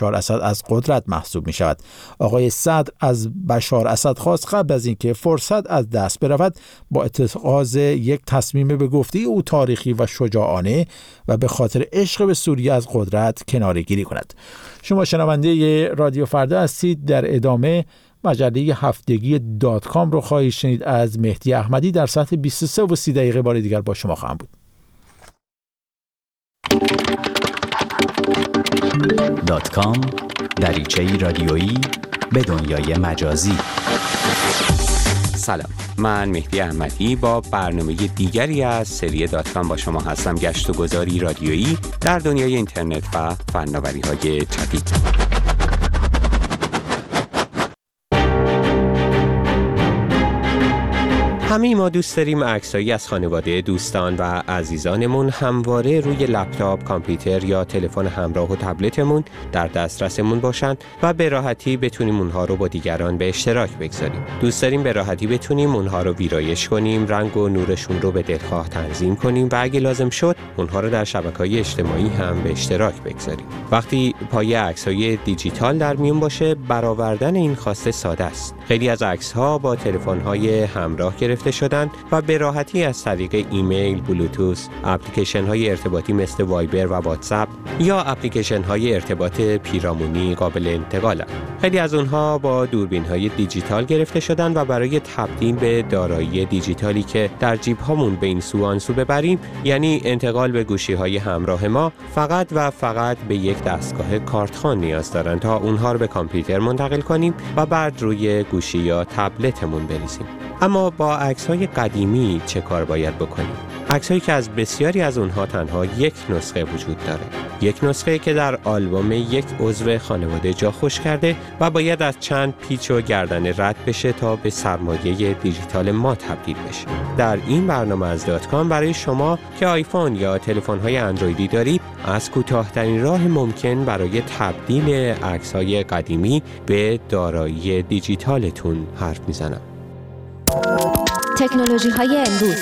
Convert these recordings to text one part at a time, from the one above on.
بشار اسد از قدرت محسوب می شود. آقای صدر از بشار اسد خواست قبل از اینکه فرصت از دست برود با اتخاذ یک تصمیم به گفته او تاریخی و شجاعانه و به خاطر عشق به سوریه از قدرت کناره‌گیری کند. شما شنونده رادیو فردا هستید. در ادامه مجله هفتگی .com رو خواهید شنید از مهدی احمدی. در ساعت 23 و 30 دقیقه بار دیگر با شما خواهم بود. .com دریچه‌ای رادیویی به دنیای مجازی. سلام، من مهدی احمدی با برنامه دیگری از سری .com با شما هستم. گشت و گذاری رادیویی در دنیای اینترنت و فناوری‌های جدید. همه ما دوست داریم عکسایی از خانواده، دوستان و عزیزانمون همواره روی لپتاپ، کامپیوتر یا تلفن همراه و تبلتمون در دسترسمون باشن و به راحتی بتونیم اونها رو با دیگران به اشتراک بگذاریم. دوست داریم به راحتی بتونیم اونها رو ویرایش کنیم، رنگ و نورشون رو به دلخواه تنظیم کنیم و اگه لازم شد اونها رو در شبکه‌های اجتماعی هم به اشتراک بگذاریم. وقتی پای عکسای دیجیتال در میون باشه، برآوردن این خواسته ساده است. خیلی از عکس‌ها با تلفن‌های همراه گرفته شدن و به راحتی از طریق ایمیل، بلوتوث، اپلیکیشن‌های ارتباطی مثل وایبر و واتساپ یا اپلیکیشن‌های ارتباط پیرامونی قابل انتقالند. خیلی از اونها با دوربین‌های دیجیتال گرفته شدن و برای تبدیل به دارایی دیجیتالی که در جیب‌هامون به این سو آن سو ببریم، یعنی انتقال به گوشی‌های همراه ما، فقط و فقط به یک دستگاه کارتخوان نیاز دارن تا اونها رو به کامپیوتر منتقل کنیم و بعد روی گوشی یا تبلتمون بریزیم. اما با عکس‌های قدیمی چه کار باید بکنیم؟ عکس‌هایی که از بسیاری از اونها تنها یک نسخه وجود داره. یک نسخه که در آلبوم یک عضو خانواده جا خوش کرده و باید از چند پیچ و گردن رد بشه تا به سرمایه دیجیتال ما تبدیل بشه. در این برنامه از .com برای شما که آیفون یا تلفن‌های اندرویدی دارید، از کوتاه‌ترین راه ممکن برای تبدیل عکس‌های قدیمی به دارایی دیجیتالتون حرف میزنم. تکنولوژی‌های امروز.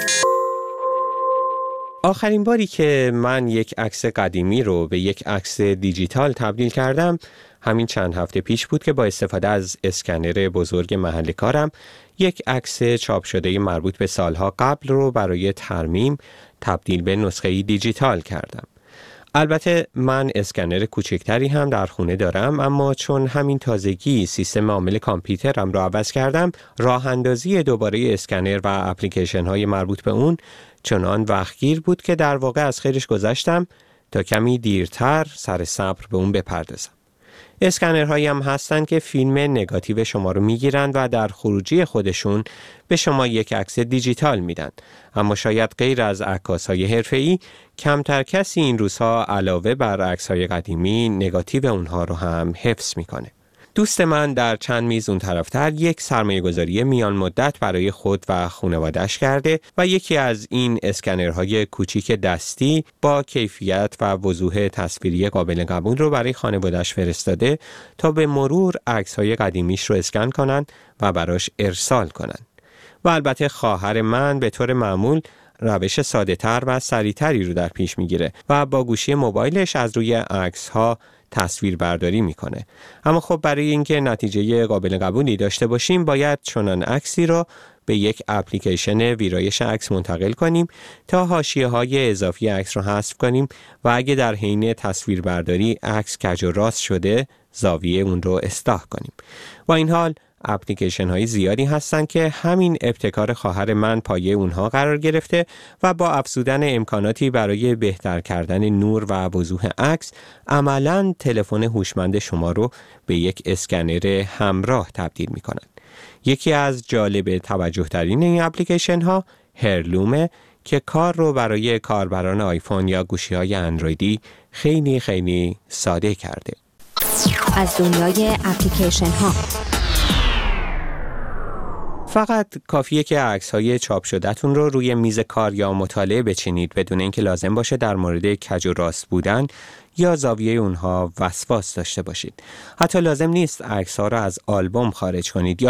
آخرین باری که من یک عکس قدیمی رو به یک عکس دیجیتال تبدیل کردم همین چند هفته پیش بود که با استفاده از اسکنر بزرگ محل کارم یک عکس چاپ شده مربوط به سالها قبل رو برای ترمیم تبدیل به نسخه دیجیتال کردم. البته من اسکنر کوچکتری هم در خونه دارم، اما چون همین تازگی سیستم عامل کامپیوترم رو عوض کردم، راه اندازی دوباره اسکنر و اپلیکیشن های مربوط به اون چنان وقتگیر بود که در واقع از خیرش گذشتم تا کمی دیرتر سر صبر به اون بپردازم. اسکنرهایی هم هستن که فیلم نگاتیو شما رو میگیرن و در خروجی خودشون به شما یک عکس دیجیتال میدن. اما شاید غیر از عکاسای حرفه‌ای کمتر کسی این روزها علاوه بر عکس‌های قدیمی نگاتیو اونها رو هم حفظ میکنه. دوست من در چند میز اون طرفتر یک سرمایه‌گذاری میان مدت برای خود و خانواده‌اش کرده و یکی از این اسکنرهای کوچیک دستی با کیفیت و وضوح تصویری قابل قبول رو برای خانواده‌اش فرستاده تا به مرور عکس‌های قدیمیش رو اسکن کنن و براش ارسال کنن. و البته خواهر من به طور معمول روش ساده‌تر و سریع‌تری رو در پیش میگیره و با گوشی موبایلش از روی عکس‌ها تصویر برداری میکنه. اما خب برای اینکه نتیجه قابل قبولی داشته باشیم باید چنان عکسی رو به یک اپلیکیشن ویرایش عکس منتقل کنیم تا حاشیه‌های اضافی عکس رو حذف کنیم و اگه در حین تصویر برداری عکس کج و راست شده زاویه اون رو اصلاح کنیم. با این حال اپلیکیشن های زیادی هستن که همین ابتکار خواهر من پایه اونها قرار گرفته و با افزودن امکاناتی برای بهتر کردن نور و وضوح عکس عملاً تلفن هوشمند شما رو به یک اسکنر همراه تبدیل میکنن. یکی از جالب توجه ترین این اپلیکیشن ها هرلومه که کار رو برای کاربران آیفون یا گوشی های اندرویدی خیلی خیلی ساده کرده. از دنیای اپلیکیشن ها فقط کافیه که عکس‌های چاپ شده‌تون رو روی میز کار یا مطالعه بچینید بدون اینکه لازم باشه در مورد کج و راست بودن یا زاویه اونها وسواس داشته باشید. حتی لازم نیست عکس‌ها رو از آلبوم خارج کنید یا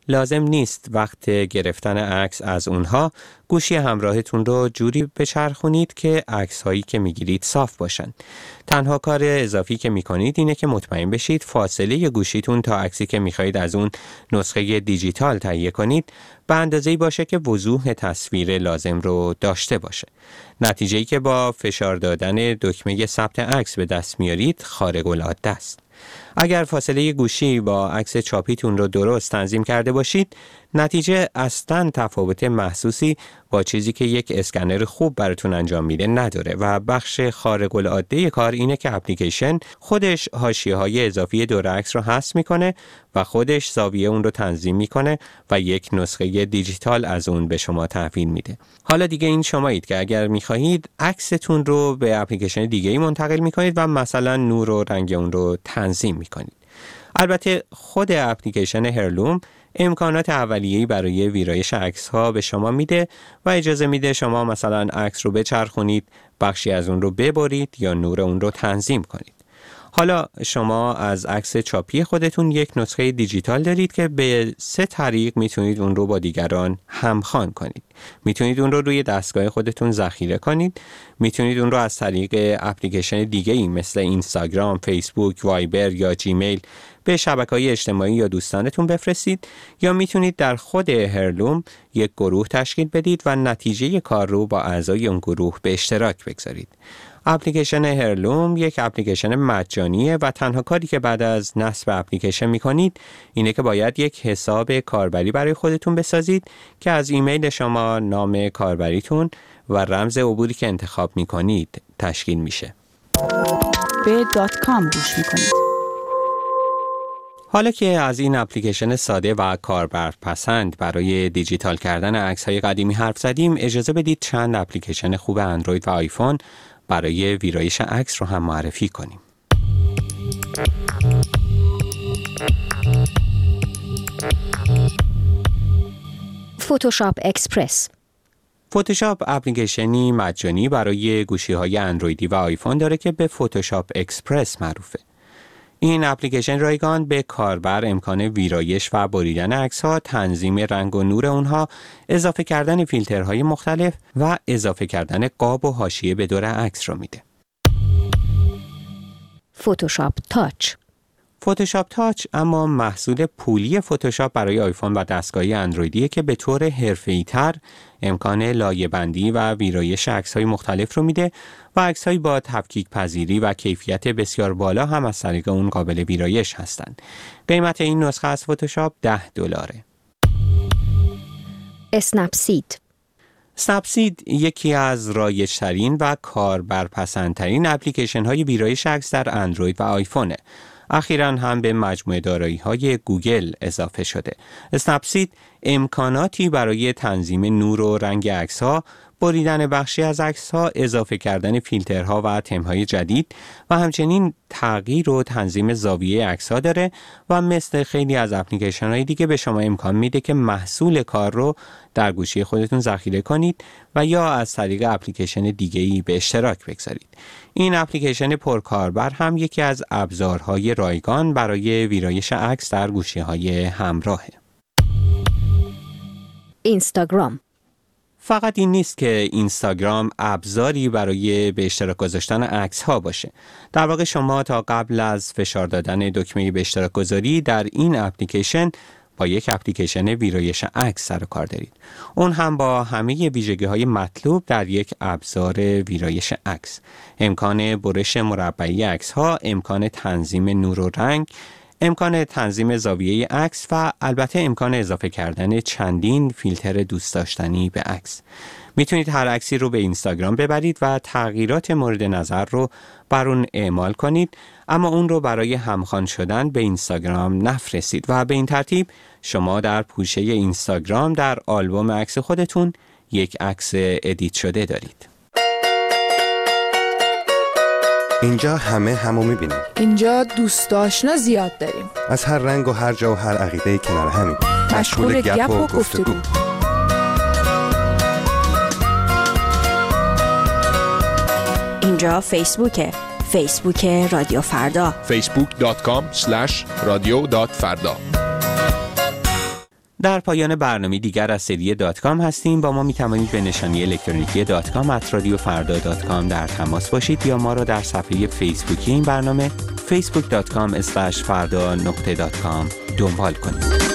لازم نیست وقت گرفتن عکس از اونها گوشی همراهتون رو جوری بچرخونید که عکس هایی که میگیرید صاف باشن. تنها کار اضافی که میکنید اینه که مطمئن بشید فاصله گوشیتون تا عکسی که میخواید از اون نسخه دیجیتال تهیه کنید به اندازه‌ای باشه که وضوح تصویر لازم رو داشته باشه. نتیجه‌ای که با فشار دادن دکمه ثبت عکس به دست میارید خارق العاده است. اگر فاصله گوشی با عکس چاپیتون رو درست تنظیم کرده باشید، نتیجه اصلاً تفاوت محسوسی با چیزی که یک اسکنر خوب براتون انجام میده نداره و بخش خارق العاده کار اینه که اپلیکیشن خودش حاشیه‌های اضافی دور عکس رو حذف میکنه و خودش زاویه اون رو تنظیم میکنه و یک نسخه دیجیتال از اون به شما تحویل میده. حالا دیگه این شمایید که اگر میخواهید عکستون رو به اپلیکیشن دیگه‌ای منتقل میکنید و مثلا نور و رنگ اون رو تنظیم میکنید. البته خود اپلیکیشن هرلوم امکانات اولیه‌ای برای ویرایش عکس‌ها به شما میده و اجازه میده شما مثلا عکس رو بچرخونید، بخشی از اون رو ببرید یا نور اون رو تنظیم کنید. حالا شما از عکس چاپی خودتون یک نسخه دیجیتال دارید که به 3 طریق میتونید اون رو با دیگران همخوان کنید. میتونید اون رو روی دستگاه خودتون ذخیره کنید، میتونید اون رو از طریق اپلیکیشن دیگه‌ای مثل اینستاگرام، فیسبوک، وایبر یا جیمیل به شبکه‌های اجتماعی یا دوستانتون بفرستید، یا میتونید در خود هرلوم یک گروه تشکیل بدید و نتیجه کار رو با اعضای اون گروه به اشتراک بگذارید. اپلیکیشن هرلوم یک اپلیکیشن مجانیه و تنها کاری که بعد از نصب اپلیکیشن میکنید اینه که باید یک حساب کاربری برای خودتون بسازید که از ایمیل شما، نام کاربریتون و رمز عبوری که انتخاب میکنید تشکیل میشه. به .com گوش میکنید. حالا که از این اپلیکیشن ساده و کاربرپسند برای دیجیتال کردن عکس‌های قدیمی حرف زدیم، اجازه بدید چند اپلیکیشن خوب اندروید و آیفون برای ویرایش عکس رو هم معرفی کنیم. فتوشاپ اکسپرس. فتوشاپ اپلیکیشنی مجانی برای گوشی‌های اندرویدی و آیفون داره که به فتوشاپ اکسپرس معروفه. این اپلیکیشن رایگان به کاربر امکان ویرایش و بریدن عکس‌ها، تنظیم رنگ و نور اونها، اضافه کردن فیلترهای مختلف و اضافه کردن قاب و حاشیه به دور عکس رو میده. فتوشاپ تاچ. فتوشاپ تاچ اما محصول پولی فتوشاپ برای آیفون و دستگاهی اندرویدیه که به طور حرفه‌ای‌تر امکان لایه‌بندی و ویرایش عکس‌های مختلف رو میده و عکس‌های با تفکیک پذیری و کیفیت بسیار بالا هم از طریق اون قابل ویرایش هستند. قیمت این نسخه از فتوشاپ $10. اسنپسید. اسنپسید یکی از رایج‌ترین و کاربرپسندترین اپلیکیشن‌های ویرایش عکس در اندروید و آیفونه. اخیراً هم به مجموعه دارایی‌های گوگل اضافه شده. اسنپسید امکاناتی برای تنظیم نور و رنگ عکس‌ها، بریدن بخشی از عکس‌ها، اضافه کردن فیلترها و تم‌های جدید و همچنین تغییر و تنظیم زاویه عکس‌ها داره و مثل خیلی از اپلیکیشن‌های دیگه به شما امکان میده که محصول کار رو در گوشی خودتون ذخیره کنید و یا از طریق اپلیکیشن دیگه‌ای به اشتراک بگذارید. این اپلیکیشن پرکاربر هم یکی از ابزارهای رایگان برای ویرایش عکس در گوشی‌های همراهه. اینستاگرام. فقط این نیست که اینستاگرام ابزاری برای به اشتراک گذاشتن عکس‌ها باشه. در واقع شما تا قبل از فشار دادن دکمه به اشتراک گذاری در این اپلیکیشن با یک اپلیکیشن ویرایش عکس سر و کار دارید. اون هم با همه ویژگی‌های مطلوب در یک ابزار ویرایش عکس. امکان برش مربعی عکس‌ها، امکان تنظیم نور و رنگ، امکان تنظیم زاویه عکس و البته امکان اضافه کردن چندین فیلتر دوست داشتنی به عکس. میتونید هر عکسی رو به اینستاگرام ببرید و تغییرات مورد نظر رو بر اون اعمال کنید، اما اون رو برای همخوان شدن به اینستاگرام نفرستید و به این ترتیب شما در پوشه اینستاگرام در آلبوم عکس خودتون یک عکس ادیت شده دارید. اینجا همو میبینیم. اینجا دوست آشنا زیاد داریم. از هر رنگ و هر جا و هر عقیده کنار همین. مشغول گپ و گفتگو. اینجا فیسبوک رادیو فردا. facebook.com/radio.farda. در پایان برنامه دیگر از سری .com هستیم. با ما می توانید به نشانی الکترونیکی .com@radiofarda.com در تماس باشید یا ما را در صفحه فیسبوکی این برنامه facebook.com/farda.com دنبال کنید.